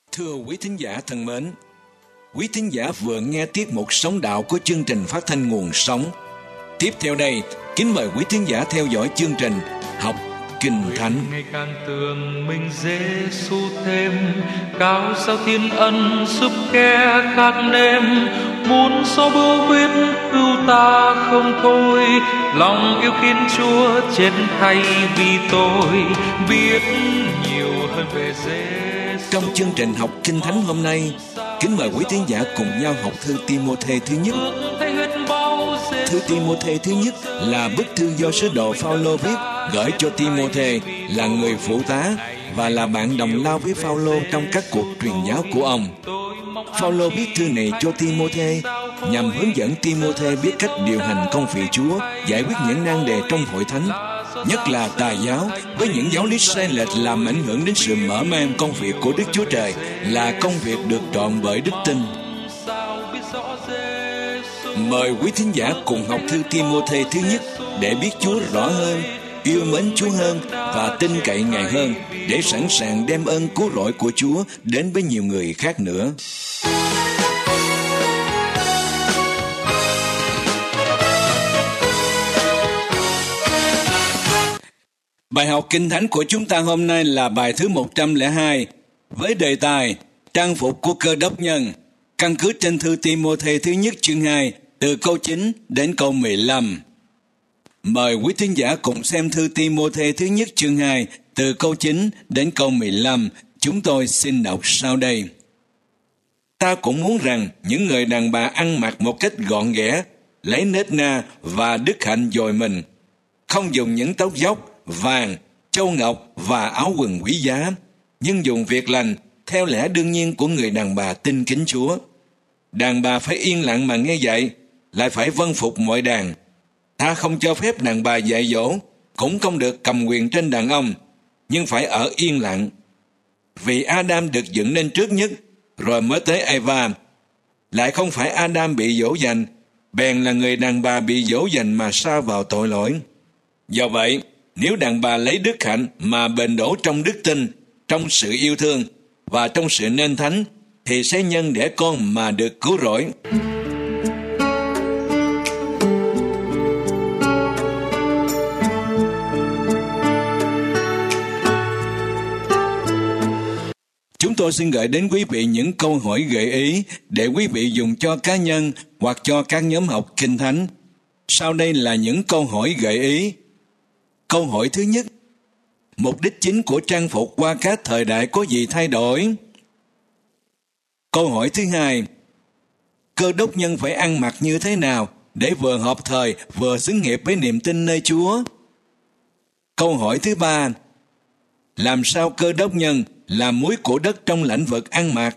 Thưa quý thính giả thân mến, quý thính giả vừa nghe tiết mục Sống Đạo của chương trình phát thanh Nguồn Sống. Tiếp theo đây, kính mời quý thính giả theo dõi chương trình Học Kinh Thánh. Ngày càng tưởng mình Giê-xu thêm, cao sao thiên ân giúp kẻ khác nêm, muốn số bưu huyết cứu ta không thôi, lòng yêu khiến Chúa chết thay vì tôi, biết nhiều hơn về Giê-xu. Trong chương trình Học Kinh Thánh hôm nay, kính mời quý thính giả cùng nhau học thư Ti-mô-thê thứ nhất. Thư Ti-mô-thê thứ nhất là bức thư do sứ đồ Phao-lô viết gửi cho Ti-mô-thê là người phụ tá và là bạn đồng lao với Phao-lô trong các cuộc truyền giáo của ông. Phao-lô viết thư này cho Ti-mô-thê nhằm hướng dẫn Ti-mô-thê biết cách điều hành công việc Chúa, giải quyết những nan đề trong hội thánh, nhất là tà giáo với những giáo lý sai lệch làm ảnh hưởng đến sự mở mang công việc của Đức Chúa Trời là công việc được trọn bởi đức tin. Mời quý thính giả cùng học thư Ti-mô-thê thứ nhất để biết Chúa rõ hơn, yêu mến Chúa hơn và tin cậy Ngài hơn, để sẵn sàng đem ơn cứu rỗi của Chúa đến với nhiều người khác nữa. Bài học Kinh Thánh của chúng ta hôm nay là bài thứ 102 với đề tài Trang phục của Cơ Đốc nhân, căn cứ trên thư Ti-mô-thê thứ nhất chương 2 từ câu 9 đến câu 15. Mời quý thính giả cùng xem thư Ti-mô-thê thứ nhất chương 2 từ câu 9 đến câu 15. Chúng tôi xin đọc sau đây. Ta cũng muốn rằng những người đàn bà ăn mặc một cách gọn ghẽ, lấy nết na và đức hạnh dồi mình, không dùng những tóc dốc, vàng, châu ngọc và áo quần quý giá, nhưng dùng việc lành theo lẽ đương nhiên của người đàn bà tin kính Chúa. Đàn bà phải yên lặng mà nghe dạy, lại phải vâng phục mọi đàn. Ta không cho phép đàn bà dạy dỗ, cũng không được cầm quyền trên đàn ông, nhưng phải ở yên lặng. Vì Adam được dựng nên trước nhất, rồi mới tới Eva. Lại không phải Adam bị dỗ dành, bèn là người đàn bà bị dỗ dành mà sa vào tội lỗi. Do vậy, nếu đàn bà lấy đức hạnh mà bền đổ trong đức tin, trong sự yêu thương và trong sự nên thánh, thì sẽ nhân đẻ con mà được cứu rỗi. Chúng tôi xin gửi đến quý vị những câu hỏi gợi ý để quý vị dùng cho cá nhân hoặc cho các nhóm học Kinh Thánh. Sau đây là những câu hỏi gợi ý. Câu hỏi thứ nhất: mục đích chính của trang phục qua các thời đại có gì thay đổi? Câu hỏi thứ hai: Cơ đốc nhân phải ăn mặc như thế nào để vừa hợp thời vừa xứng hiệp với niềm tin nơi Chúa? Câu hỏi thứ ba: làm sao cơ đốc nhân là muối của đất trong lĩnh vực ăn mặc?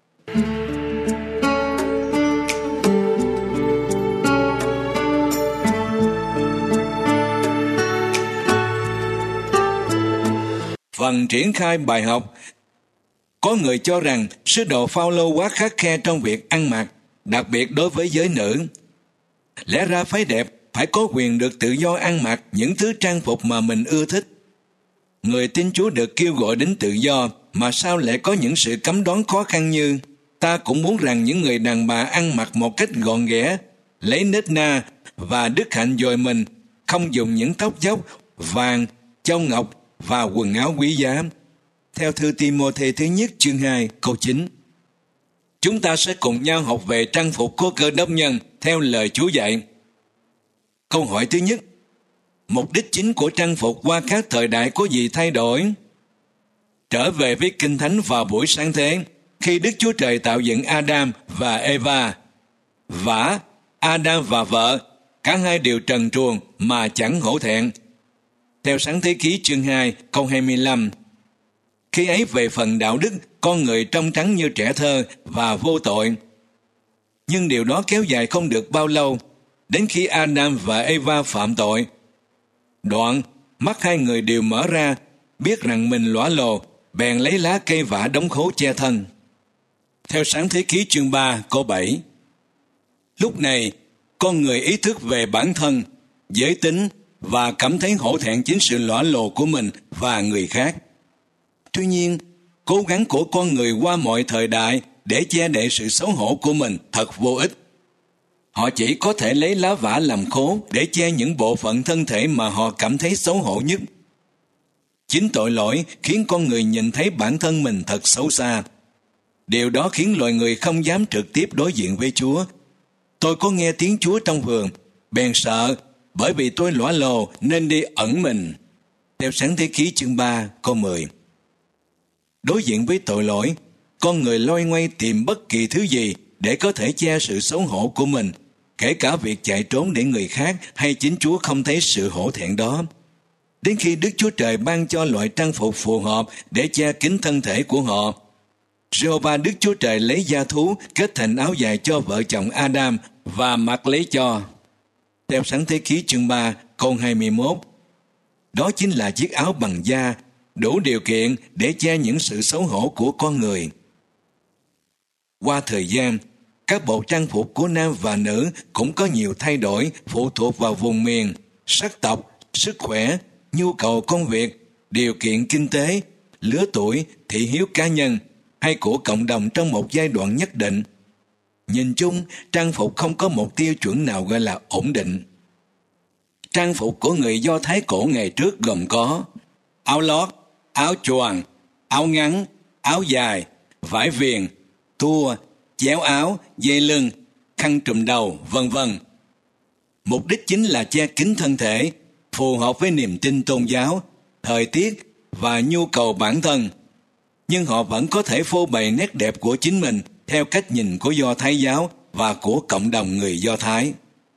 Phần triển khai bài học. Có người cho rằng sứ đồ Phao-lô quá khắt khe trong việc ăn mặc, đặc biệt đối với giới nữ. Lẽ ra phái đẹp phải có quyền được tự do ăn mặc những thứ trang phục mà mình ưa thích. Người tin Chúa được kêu gọi đến tự do, mà sao lại có những sự cấm đoán khó khăn như: ta cũng muốn rằng những người đàn bà ăn mặc một cách gọn ghẽ, lấy nết na và đức hạnh dồi mình, không dùng những tóc dốc, vàng, châu ngọc và quần áo quý giá. Theo thư Ti-mô-thê thứ nhất chương 2 câu 9. Chúng ta sẽ cùng nhau học về trang phục của Cơ Đốc nhân theo lời Chúa dạy. Câu hỏi thứ nhất: mục đích chính của trang phục qua các thời đại có gì thay đổi? Trở về với Kinh Thánh vào buổi sáng thế, khi Đức Chúa Trời tạo dựng Adam và Eva. Vả, Adam và vợ, cả hai đều trần truồng mà chẳng hổ thẹn. Theo Sáng Thế Ký chương 2 câu 25. Khi ấy về phần đạo đức, con người trong trắng như trẻ thơ và vô tội. Nhưng điều đó kéo dài không được bao lâu, đến khi Adam và Eva phạm tội. Đoạn, mắt hai người đều mở ra, biết rằng mình lõa lồ, bèn lấy lá cây vả đóng khố che thân. Theo Sáng Thế Ký chương 3 câu 7. Lúc này, con người ý thức về bản thân, giới tính và cảm thấy hổ thẹn chính sự lõa lồ của mình và người khác. Tuy nhiên, Cố gắng của con người qua mọi thời đại để che đậy sự xấu hổ của mình thật vô ích. Họ chỉ có thể lấy lá vả làm khố để che những bộ phận thân thể mà họ cảm thấy xấu hổ nhất. Chính tội lỗi khiến con người nhìn thấy bản thân mình thật xấu xa. Điều đó khiến loài người không dám trực tiếp đối diện với Chúa. Tôi có nghe tiếng Chúa trong vườn, bèn sợ, bởi vì tôi lõa lồ nên đi ẩn mình. Theo Sáng Thế Ký chương 3 câu 10. Đối diện với tội lỗi, con người loay hoay tìm bất kỳ thứ gì để có thể che sự xấu hổ của mình, kể cả việc chạy trốn để người khác hay chính Chúa không thấy sự hổ thẹn đó. Đến khi Đức Chúa Trời ban cho loại trang phục phù hợp để che kín thân thể của họ, Giê-hô-va Đức Chúa Trời lấy da thú kết thành áo dài cho vợ chồng Adam và mặc lấy cho. Theo Sáng Thế Ký chương 3 câu 21. Đó chính là chiếc áo bằng da, đủ điều kiện để che những sự xấu hổ của con người. Qua thời gian, các bộ trang phục của nam và nữ cũng có nhiều thay đổi phụ thuộc vào vùng miền, sắc tộc, sức khỏe, nhu cầu công việc, điều kiện kinh tế, lứa tuổi, thị hiếu cá nhân hay của cộng đồng trong một giai đoạn nhất định. Nhìn chung, trang phục không có một tiêu chuẩn nào gọi là ổn định. Trang phục của người Do Thái cổ ngày trước gồm có áo lót, áo choàng, áo ngắn, áo dài, vải viền, tua, chéo áo, dây lưng, khăn trùm đầu, vân vân. Mục đích chính là che kín thân thể, phù hợp với niềm tin tôn giáo, thời tiết và nhu cầu bản thân. Nhưng họ vẫn có thể phô bày nét đẹp của chính mình theo cách nhìn của Do Thái giáo và của cộng đồng người Do Thái.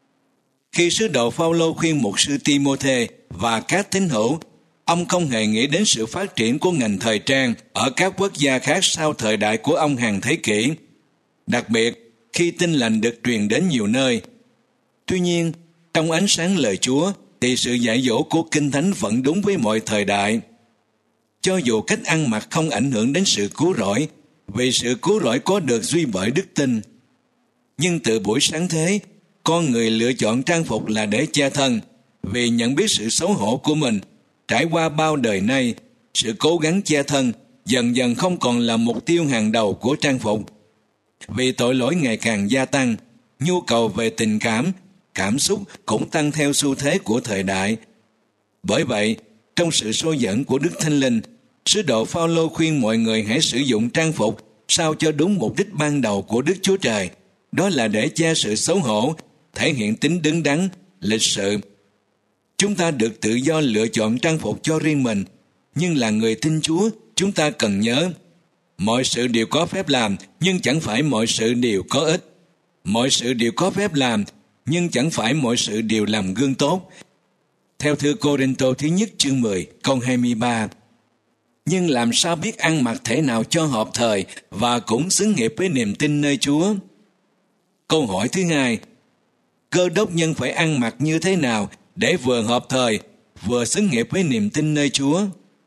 Khi sứ đồ Phao-lô khuyên mục sư Ti-mô-thê và các tín hữu, ông không hề nghĩ đến sự phát triển của ngành thời trang ở các quốc gia khác sau thời đại của ông hàng thế kỷ, đặc biệt khi tin lành được truyền đến nhiều nơi. Tuy nhiên, trong ánh sáng lời Chúa thì sự dạy dỗ của Kinh Thánh vẫn đúng với mọi thời đại. Cho dù cách ăn mặc không ảnh hưởng đến sự cứu rỗi, vì sự cứu rỗi có được duy bởi đức tin. Nhưng từ buổi sáng thế, con người lựa chọn trang phục là để che thân, vì nhận biết sự xấu hổ của mình. Trải qua bao đời nay, sự cố gắng che thân dần dần không còn là mục tiêu hàng đầu của trang phục. Vì tội lỗi ngày càng gia tăng, nhu cầu về tình cảm, cảm xúc cũng tăng theo xu thế của thời đại. Bởi vậy, trong sự soi dẫn của Đức Thánh Linh, sứ đồ Phao-lô khuyên mọi người hãy sử dụng trang phục sao cho đúng mục đích ban đầu của Đức Chúa Trời, đó là để che sự xấu hổ, thể hiện tính đứng đắn, lịch sự. Chúng ta được tự do lựa chọn trang phục cho riêng mình, nhưng là người tin Chúa, chúng ta cần nhớ, mọi sự đều có phép làm, nhưng chẳng phải mọi sự đều có ích. Mọi sự đều có phép làm, nhưng chẳng phải mọi sự đều làm gương tốt. Theo thư Cô-rinh-tô thứ nhất chương 10 câu 23. Nhưng làm sao biết ăn mặc thể nào cho hợp thời và cũng xứng nghiệp với niềm tin nơi Chúa? Câu hỏi thứ hai, Cơ đốc nhân phải ăn mặc như thế nào để vừa hợp thời, vừa xứng nghiệp với niềm tin nơi Chúa?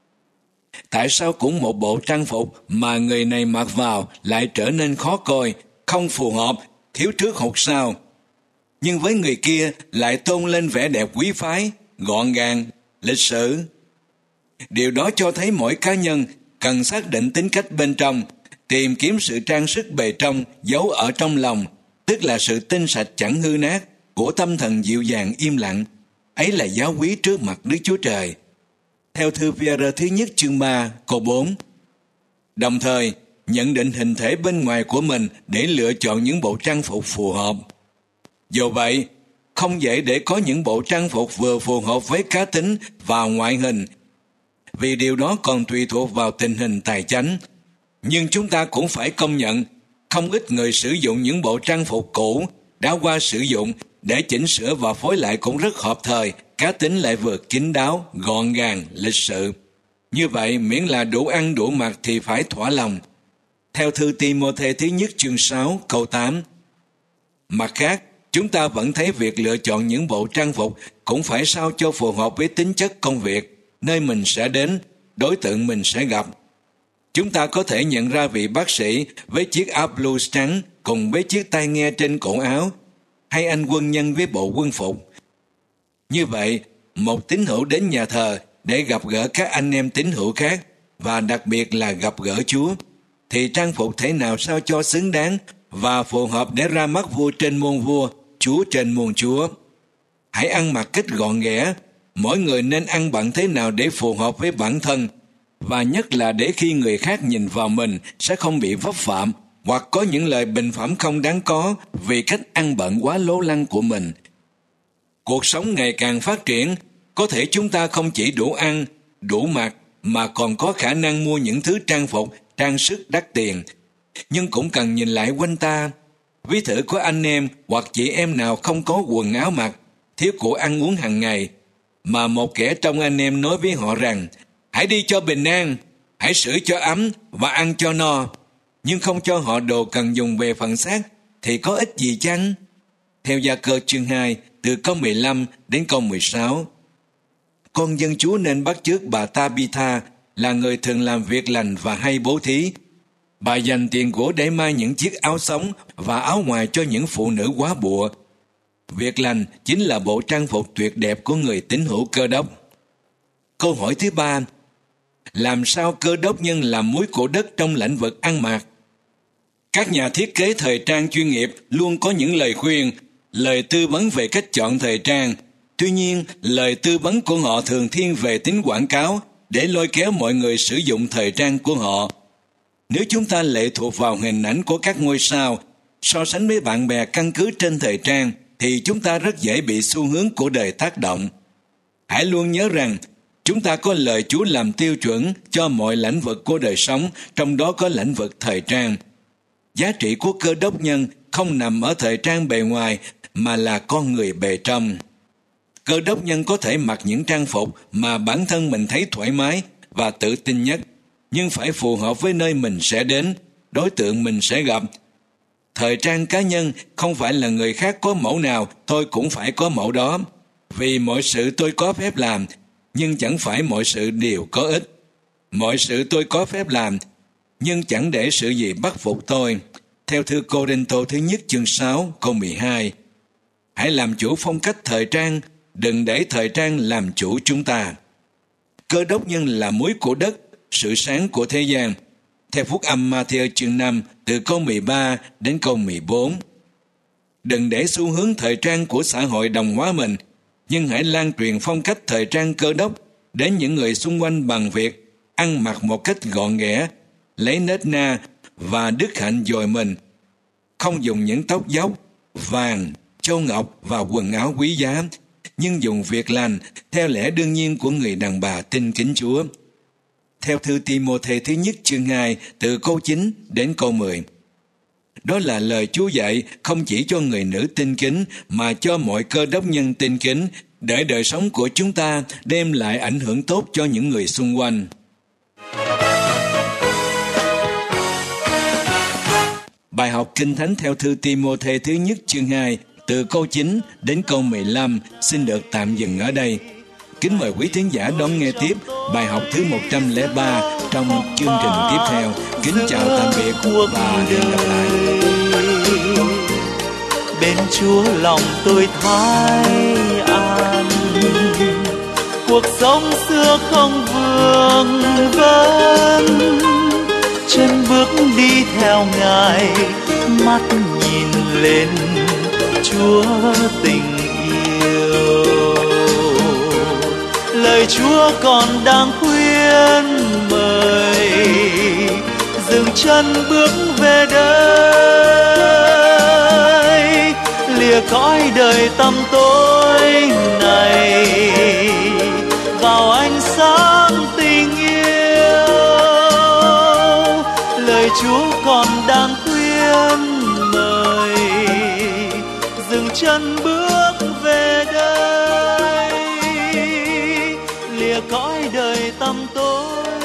Tại sao cũng một bộ trang phục mà người này mặc vào lại trở nên khó coi, không phù hợp, thiếu trước hụt sau? Nhưng với người kia lại tôn lên vẻ đẹp quý phái, gọn gàng, lịch sự. Điều đó cho thấy mỗi cá nhân cần xác định tính cách bên trong, tìm kiếm sự trang sức bề trong giấu ở trong lòng, tức là sự tinh sạch chẳng hư nát của tâm thần dịu dàng im lặng. Ấy là giáo quý trước mặt Đức Chúa Trời. Theo thư Phi-e-rơ thứ nhất chương 3 câu 4. Đồng thời nhận định hình thể bên ngoài của mình để lựa chọn những bộ trang phục phù hợp. Dù vậy, không dễ để có những bộ trang phục vừa phù hợp với cá tính và ngoại hình, vì điều đó còn tùy thuộc vào tình hình tài chánh. Nhưng chúng ta cũng phải công nhận, không ít người sử dụng những bộ trang phục cũ đã qua sử dụng để chỉnh sửa và phối lại cũng rất hợp thời, cá tính lại vừa kín đáo, gọn gàng, lịch sự. Như vậy, miễn là đủ ăn đủ mặc thì phải thỏa lòng. Theo thư Ti-mô-thê thứ nhất chương 6 câu 8. Mặt khác, chúng ta vẫn thấy việc lựa chọn những bộ trang phục cũng phải sao cho phù hợp với tính chất công việc, nơi mình sẽ đến, đối tượng mình sẽ gặp. Chúng ta có thể nhận ra vị bác sĩ với chiếc áo blues trắng cùng với chiếc tai nghe trên cổ áo, hay anh quân nhân với bộ quân phục. Như vậy, một tín hữu đến nhà thờ để gặp gỡ các anh em tín hữu khác, và đặc biệt là gặp gỡ Chúa, thì trang phục thể nào sao cho xứng đáng và phù hợp để ra mắt vua trên muôn vua, Chúa trên muôn Chúa. Hãy ăn mặc cách gọn ghẽ, mỗi người nên ăn bận thế nào để phù hợp với bản thân, và nhất là để khi người khác nhìn vào mình sẽ không bị vấp phạm hoặc có những lời bình phẩm không đáng có vì cách ăn bận quá lố lăng của mình. Cuộc sống ngày càng phát triển, có thể chúng ta không chỉ đủ ăn, đủ mặc mà còn có khả năng mua những thứ trang phục, trang sức đắt tiền. Nhưng cũng cần nhìn lại quanh ta. Ví thử có anh em hoặc chị em nào không có quần áo mặc, thiếu của ăn uống hàng ngày, mà một kẻ trong anh em nói với họ rằng: hãy đi cho bình an, hãy sửa cho ấm và ăn cho no, nhưng không cho họ đồ cần dùng về phần xác, thì có ích gì chăng? Theo Gia Cơ chương 2, từ câu 15 đến câu 16. Con dân Chúa nên bắt chước bà Tabitha, là người thường làm việc lành và hay bố thí. Bà dành tiền của để may những chiếc áo sống và áo ngoài cho những phụ nữ quá bụa. Việc lành chính là bộ trang phục tuyệt đẹp của người tín hữu Cơ Đốc. Câu hỏi thứ 3: làm sao Cơ Đốc nhân làm muối của đất trong lĩnh vực ăn mặc? Các nhà thiết kế thời trang chuyên nghiệp luôn có những lời khuyên, lời tư vấn về cách chọn thời trang. Tuy nhiên, lời tư vấn của họ thường thiên về tính quảng cáo để lôi kéo mọi người sử dụng thời trang của họ. Nếu chúng ta lệ thuộc vào hình ảnh của các ngôi sao, so sánh với bạn bè căn cứ trên thời trang, thì chúng ta rất dễ bị xu hướng của đời tác động. Hãy luôn nhớ rằng, chúng ta có lời Chúa làm tiêu chuẩn cho mọi lĩnh vực của đời sống, trong đó có lĩnh vực thời trang. Giá trị của Cơ Đốc nhân không nằm ở thời trang bề ngoài, mà là con người bề trong. Cơ Đốc nhân có thể mặc những trang phục mà bản thân mình thấy thoải mái và tự tin nhất, nhưng phải phù hợp với nơi mình sẽ đến, đối tượng mình sẽ gặp. Thời trang cá nhân không phải là người khác có mẫu nào, tôi cũng phải có mẫu đó. Vì mọi sự tôi có phép làm, nhưng chẳng phải mọi sự đều có ích. Mọi sự tôi có phép làm, nhưng chẳng để sự gì bắt phục tôi. Theo thư Cô-rinh-tô thứ nhất chương 6 câu 12. Hãy làm chủ phong cách thời trang, đừng để thời trang làm chủ chúng ta. Cơ Đốc nhân là muối của đất, sự sáng của thế gian. Theo Phúc âm Ma-thi-ơ chương 5 từ câu 13 đến câu 14. Đừng để xu hướng thời trang của xã hội đồng hóa mình, nhưng hãy lan truyền phong cách thời trang Cơ Đốc đến những người xung quanh bằng việc ăn mặc một cách gọn ghẽ, lấy nết na và đức hạnh dồi mình, không dùng những tóc dốc, vàng, châu ngọc và quần áo quý giá, nhưng dùng việc lành theo lẽ đương nhiên của người đàn bà tin kính Chúa. Theo thư Ti-mô-thê thứ nhất chương 2 từ câu 9 đến câu 10. Đó là lời Chúa dạy không chỉ cho người nữ tin kính mà cho mọi Cơ Đốc nhân tin kính, để đời sống của chúng ta đem lại ảnh hưởng tốt cho những người xung quanh. Bài học Kinh Thánh theo thư Ti-mô-thê thứ nhất chương 2 từ câu 9 đến câu 15 xin được tạm dừng ở đây. Kính mời quý thính giả đón nghe tiếp bài học thứ 103 trong chương trình tiếp theo. Kính chào tạm biệt và hẹn gặp lại. Bên Chúa lòng tôi thái an, cuộc sống xưa không vương vấn, chân bước đi theo Ngài, mắt nhìn lên Chúa tình yêu. Lời Chúa còn đang khuyên mời, dừng chân bước về đây, lìa cõi đời tăm tối này, vào ánh sáng tình yêu. Lời Chúa còn đang khuyên mời, dừng chân bước về đây, lìa cõi đời tăm tối